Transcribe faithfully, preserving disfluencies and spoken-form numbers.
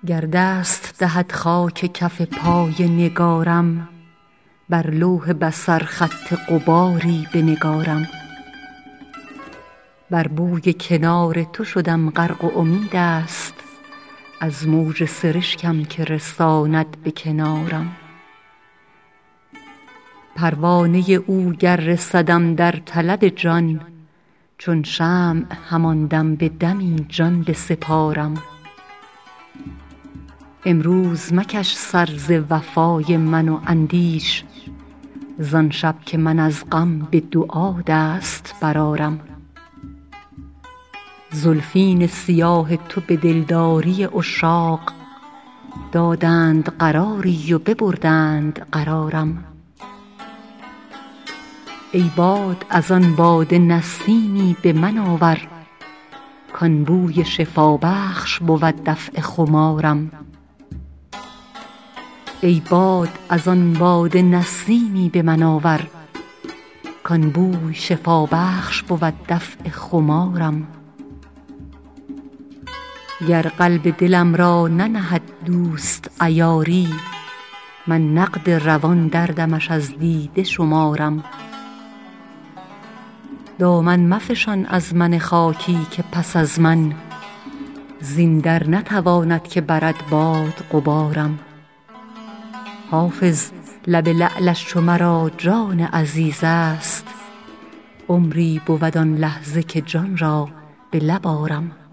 گر دست دهد خاک کف پای نگارم، بر لوح بصر خط غباری بنگارم. بر بوی کنار تو شدم غرق و امید است، از موج سرشکم که رساند به کنارم. پروانه او گر رسدم در طلب جان، چون شمع همان دم به دمی جان بسپارم. امروز مکش سر ز وفای من و اندیش، زان شب که من از غم به دعا دست برآرم. زلفین سیاه تو به دلداری عشاق، دادند قراری و ببردند قرارم. ای باد از آن باده نسیمی به من آور، کان بوی شفابخش بود دفع خمارم. ای باد از آن باده نسیمی به من آور، کان بوی شفابخش بود دفع خمارم. گر قلب دلم را ننهد دوست عیاری، من نقد روان دردمش از دیده شمارم. دامن مفشان از من خاکی که پس از من، زین در نتواند که برد باد غبارم. حافظ لب لعلش چو مرا جان عزیز است، عمری بود آن لحظه که جان را به لب آرم.